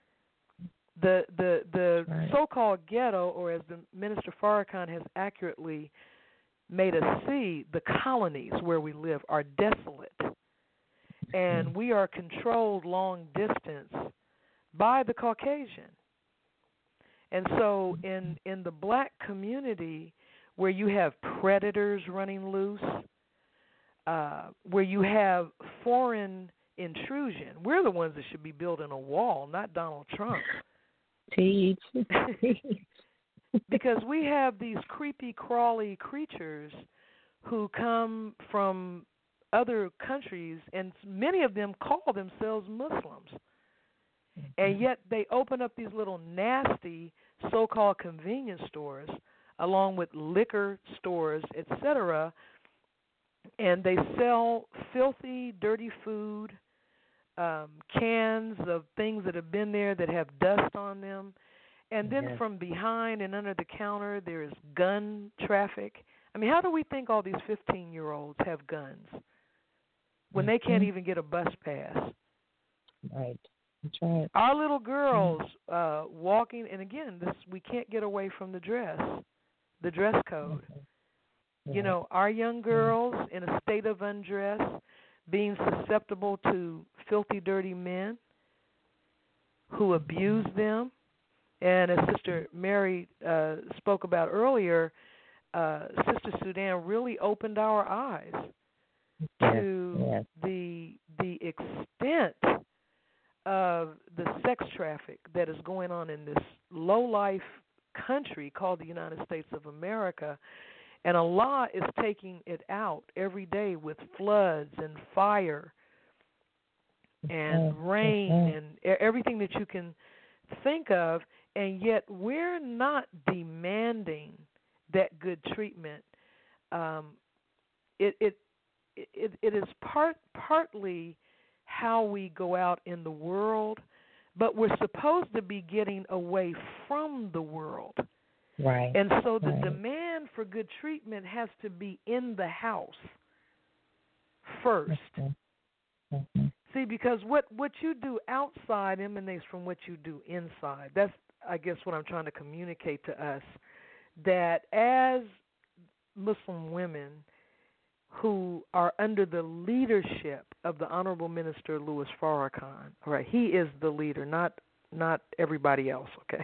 The the the right. so-called ghetto, or as the Minister Farrakhan has accurately made us see, the colonies where we live are desolate. And we are controlled long distance by the Caucasian. And so in, in the black community where you have predators running loose, uh, where you have foreign intrusion, we're the ones that should be building a wall, not Donald Trump. Teach. Because we have these creepy, crawly creatures who come from other countries, and many of them call themselves Muslims. Mm-hmm. And yet they open up these little nasty so-called convenience stores along with liquor stores, et cetera, and they sell filthy, dirty food, um, cans of things that have been there that have dust on them. And then yes. from behind and under the counter, there's gun traffic. I mean, how do we think all these fifteen-year-olds have guns when they can't even get a bus pass? Right. That's right. Our little girls uh, walking, and again, this we can't get away from the dress, the dress code. Mm-hmm. You know, our young girls in a state of undress, being susceptible to filthy, dirty men who abuse them. And as Sister Mary uh, spoke about earlier, uh, Sister Sudan really opened our eyes yes. to yes. the the extent of the sex traffic that is going on in this low-life country called the United States of America. And Allah is taking it out every day with floods and fire and mm-hmm. rain mm-hmm. and everything that you can think of. And yet we're not demanding that good treatment. Um, it, it it it is part partly how we go out in the world, but we're supposed to be getting away from the world. Right. And so the right. demand for good treatment has to be in the house first. Mm-hmm. Mm-hmm. See, because what, what you do outside emanates from what you do inside. That's, I guess, what I'm trying to communicate to us, that as Muslim women who are under the leadership of the Honorable Minister Louis Farrakhan, all right, he is the leader, not not everybody else, okay?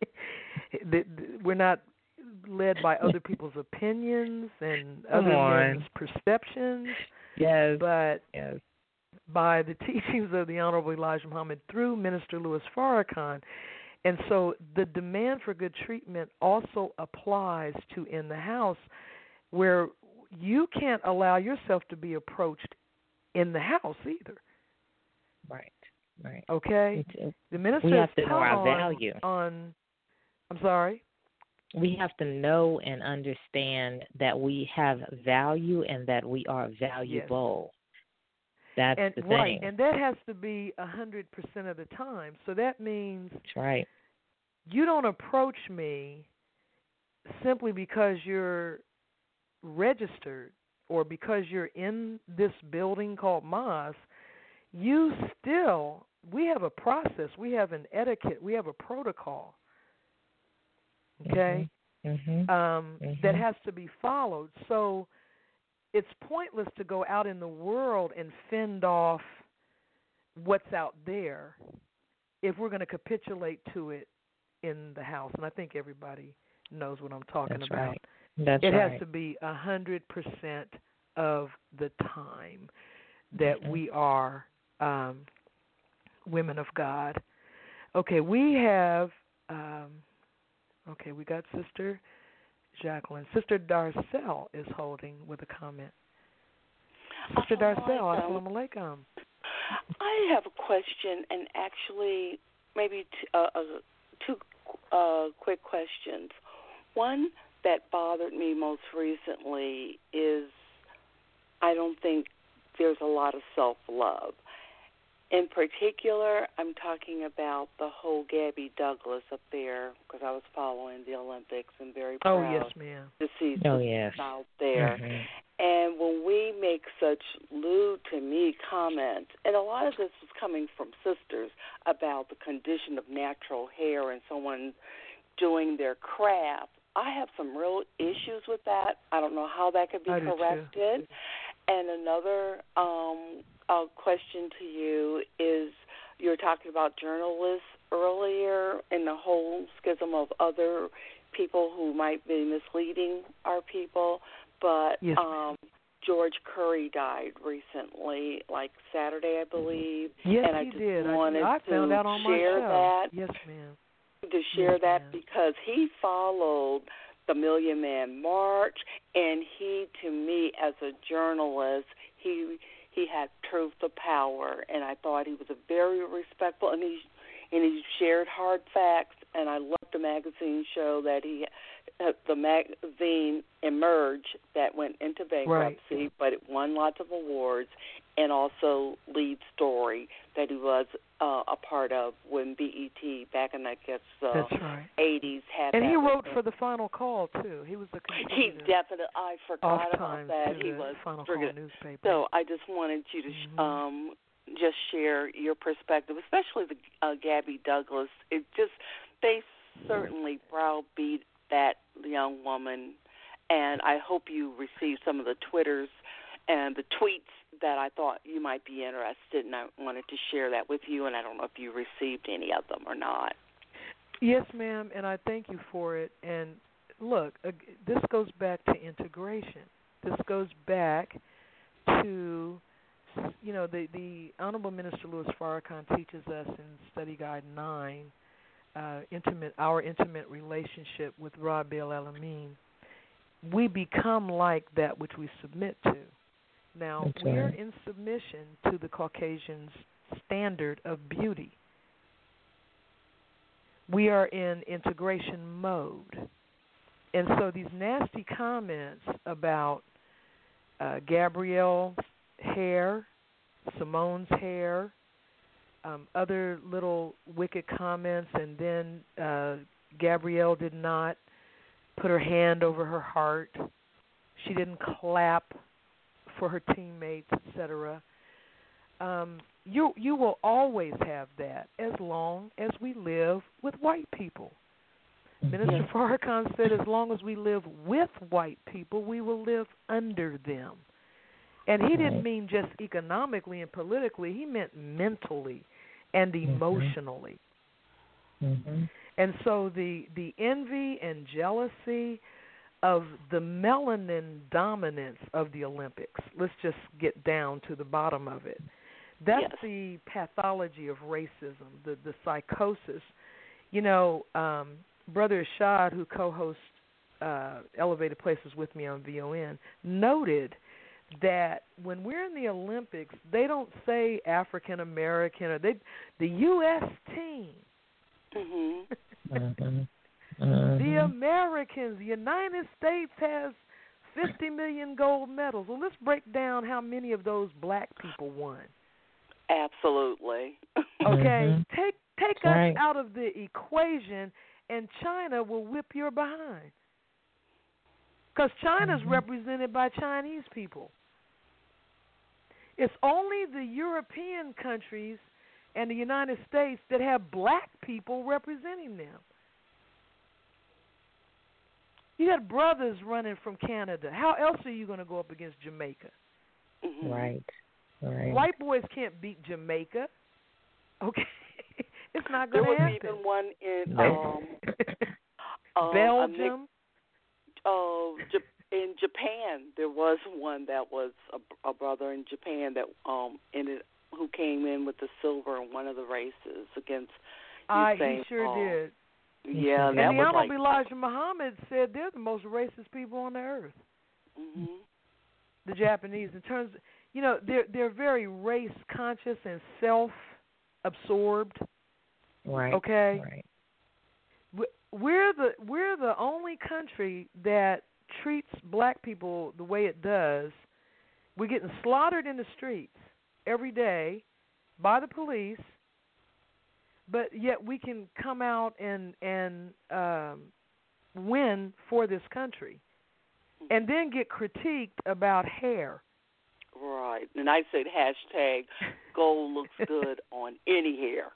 We're not led by other people's opinions and Come other on. men's perceptions, yes. but yes. by the teachings of the Honorable Elijah Muhammad through Minister Louis Farrakhan. And so the demand for good treatment also applies to in the house, where you can't allow yourself to be approached in the house either. Right, right. Okay? The minister we have to has know our on, value. On, I'm sorry? We have to know and understand that we have value and that we are valuable. Yes. That's and, the thing. Right, and that has to be one hundred percent of the time. So that means That's right. You don't approach me simply because you're registered or because you're in this building called Mosque. You still, we have a process, we have an etiquette, we have a protocol, okay, mm-hmm. Um, mm-hmm. that has to be followed. So it's pointless to go out in the world and fend off what's out there if we're going to capitulate to it in the house. And I think everybody knows what I'm talking That's about. Right. That's it right. has to be a hundred percent of the time that mm-hmm. we are um, women of God. Okay, we have, um, okay, we got Sister Jacqueline. Sister Darcel is holding with a comment. Sister Darcel, assalamu alaikum. I have a question, and actually maybe t- uh, uh, two uh, quick questions. One that bothered me most recently is I don't think there's a lot of self-love. In particular, I'm talking about the whole Gabby Douglas up there, because I was following the Olympics and very proud oh, yes, ma'am. to see oh, sisters yes. out there. Mm-hmm. And when we make such lewd to me comments, and a lot of this is coming from sisters about the condition of natural hair and someone doing their craft, I have some real issues with that. I don't know how that could be I do corrected. too. And another um, uh, question to you is, you were talking about journalists earlier and the whole schism of other people who might be misleading our people, but yes. um, George Curry died recently, like Saturday, I believe. Yes, and I he just did. wanted I, I found to out on my share show. that. Yes, ma'am. To share yes, that ma'am. because he followed the Million Man March, and he, to me, as a journalist, he he had truth to power, and I thought he was a very respectful, and he and he shared hard facts, and I loved the magazine show that he, uh, the magazine Emerge that went into bankruptcy, right. but it won lots of awards, and also lead story that he was uh, a part of when B E T back in I guess uh, That's right. eighties had. And that he wrote with for the Final Call too. He was the he definitely. I forgot time about that. To he the was Final forget- Call newspaper. So I just wanted you to mm-hmm. um, just share your perspective, especially the uh, Gabby Douglas. It just they certainly browbeat that young woman, and I hope you received some of the Twitters and the tweets that I thought you might be interested in. I wanted to share that with you, and I don't know if you received any of them or not. Yes, ma'am, and I thank you for it. And look, uh, this goes back to integration. This goes back to, you know, the, the Honorable Minister Louis Farrakhan teaches us in Study Guide nine, uh, intimate our intimate relationship with Rabbi el-Alamin. We become like that which we submit to. Now, That's we are right. in submission to the Caucasian's standard of beauty. We are in integration mode. And so these nasty comments about uh, Gabrielle's hair, Simone's hair, um, other little wicked comments, and then uh, Gabrielle did not put her hand over her heart. She didn't clap for her teammates, et cetera. Um, you you will always have that as long as we live with white people. Mm-hmm. Minister Farrakhan said as long as we live with white people, we will live under them. And he didn't mean just economically and politically. He meant mentally and emotionally. Mm-hmm. And so the, the envy and jealousy of the melanin dominance of the Olympics, let's just get down to the bottom of it. That's yes. the pathology of racism, the, the psychosis. You know, um, Brother Ashad, who co-hosts uh, Elevated Places with me on V O N, noted that when we're in the Olympics, they don't say African American or they the U S team. Mm-hmm. mm-hmm. Mm-hmm. The Americans, the United States has fifty million gold medals. Well, let's break down how many of those black people won. Absolutely. Okay, Mm-hmm. take take right. us out of the equation, and China will whip your behind. Because China's mm-hmm. represented by Chinese people. It's only the European countries and the United States that have black people representing them. You got brothers running from Canada. How else are you going to go up against Jamaica? Mm-hmm. Right. Right. White boys can't beat Jamaica. Okay, it's not There going to was happen. even one in No. um, um, Belgium. Oh, uh, in Japan, there was one that was a, a brother in Japan that um ended who came in with the silver in one of the races against Uh, Usain he sure Bolt. did. Yeah, and that the was Honorable like Elijah Muhammad said they're the most racist people on the earth. Mm-hmm. The Japanese, in terms, of, you know, they're they're very race conscious and self absorbed. Right. Okay. Right. We're the we're the only country that treats black people the way it does. We're getting slaughtered in the streets every day by the police, but yet we can come out and and um, win for this country, and then get critiqued about hair. Right, and I said hashtag gold looks good on any hair.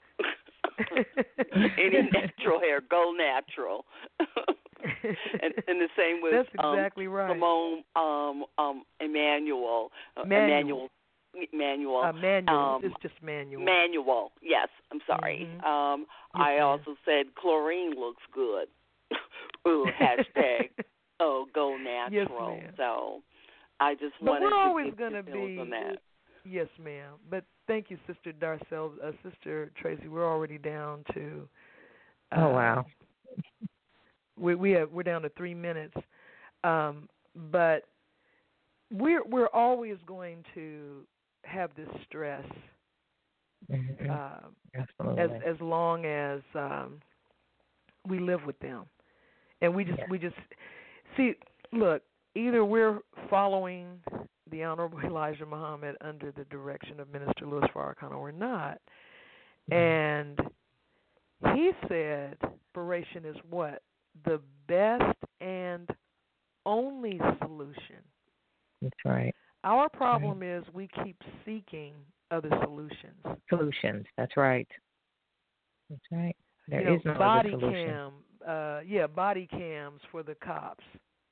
Any natural hair, go natural. and, and the same with That's exactly um, right. Simone um, um, Emmanuel. Uh, Manuel. Emmanuel. Uh, manual. Um, it's just manual. Manual. Yes, I'm sorry. Mm-hmm. Um, yes, I ma'am. also said chlorine looks good. Ooh, hashtag oh go natural. Yes, ma'am. So I just but wanted we're to always get going your to feelings be. on that. Yes, ma'am. But thank you, Sister Darcel, uh, Sister Tracy. We're already down to. Uh, oh wow. We we have we're down to three minutes, um, but we're we're always going to have this stress, Mm-hmm. uh, Absolutely. as as long as um, we live with them, and we just yeah. we just see. Look, either we're following the Honorable Elijah Muhammad under the direction of Minister Louis Farrakhan or not, and he said, "Inspiration is what." The best and only solution. That's right. Our problem right. is we keep seeking other solutions. Solutions. That's right. That's right. There you is know, no body other solution. cam, uh, yeah, body cams for the cops.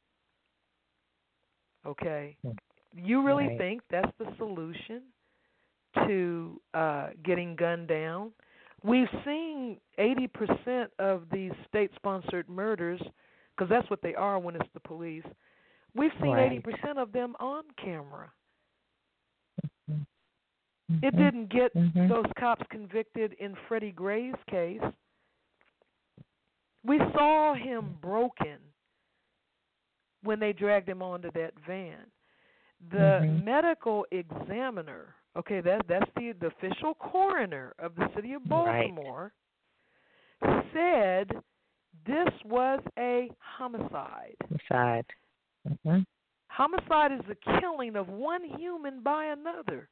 Okay, you really right. think that's the solution to uh, getting gunned down? We've seen eighty percent of these state-sponsored murders, because that's what they are when it's the police. We've seen right. eighty percent of them on camera. Mm-hmm. It didn't get mm-hmm. those cops convicted in Freddie Gray's case. We saw him broken when they dragged him onto that van. The mm-hmm. medical examiner, okay, that that's the, the official coroner of the city of Baltimore, right. said this was a homicide. Homicide. Mm-hmm. Homicide is the killing of one human by another.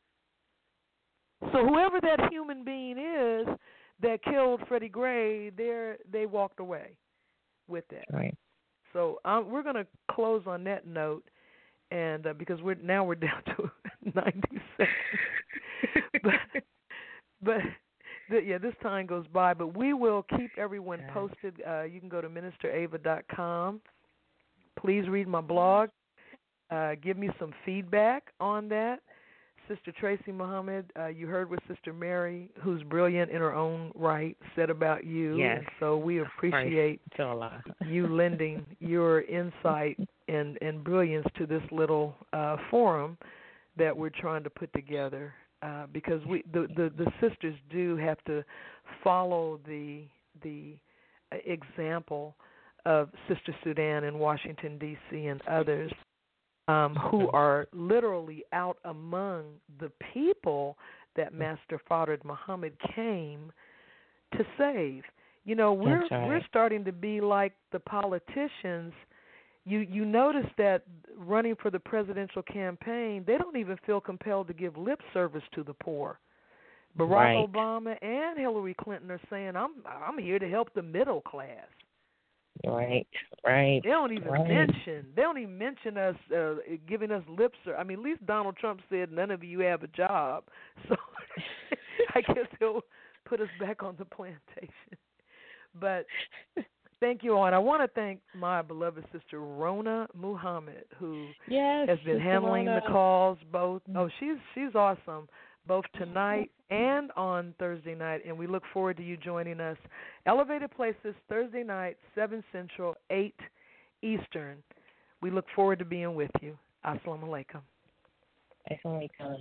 So whoever that human being is that killed Freddie Gray, they they walked away with that. Right. So um, we're going to close on that note, and uh, because we're now we're down to ninety seconds. but but the, yeah, this time goes by. But we will keep everyone posted. Uh, you can go to minister ava dot com. Please read my blog. Uh, give me some feedback on that. Sister Tracy Muhammad, uh, you heard what Sister Mary, who's brilliant in her own right, said about you. Yes. And so we appreciate you lending your insight and, and brilliance to this little uh, forum that we're trying to put together. Uh, because we the, the, the sisters do have to follow the the example of Sister Sudan in Washington, D C and others. Um, who are literally out among the people that Master Fard Muhammad came to save. You know, we're right. we're starting to be like the politicians. You you notice that running for the presidential campaign, they don't even feel compelled to give lip service to the poor. Barack right. Obama and Hillary Clinton are saying, "I'm I'm here to help the middle class." Right, right. They don't even right. mention. They don't even mention us uh, giving us lip service. I mean, at least Donald Trump said none of you have a job, so I guess he'll put us back on the plantation. But thank you all, and I want to thank my beloved sister Rona Muhammad, who yes, has been handling Rona. the calls. Both. Oh, she's she's awesome. both tonight and on Thursday night, and we look forward to you joining us. Elevated Places, Thursday night, seven Central, eight Eastern. We look forward to being with you. Assalamu alaikum. Assalamu alaikum.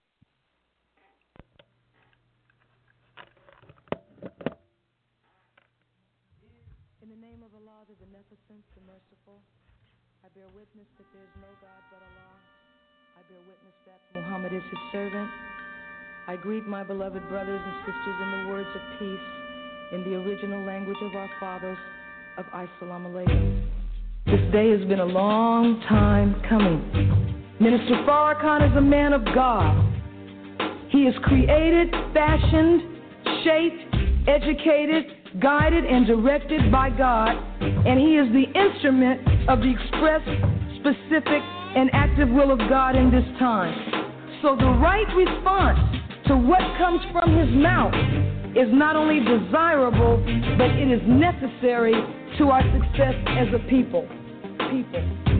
In the name of Allah, the Beneficent, the Merciful, I bear witness that there is no God but Allah. I bear witness that Muhammad is his servant. I greet my beloved brothers and sisters in the words of peace in the original language of our fathers of Assalamu alaikum. This day has been a long time coming. Minister Farrakhan is a man of God. He is created, fashioned, shaped, educated, guided, and directed by God, and he is the instrument of the express, specific, and active will of God in this time. So the right response to what comes from his mouth is not only desirable, but it is necessary to our success as a people. People.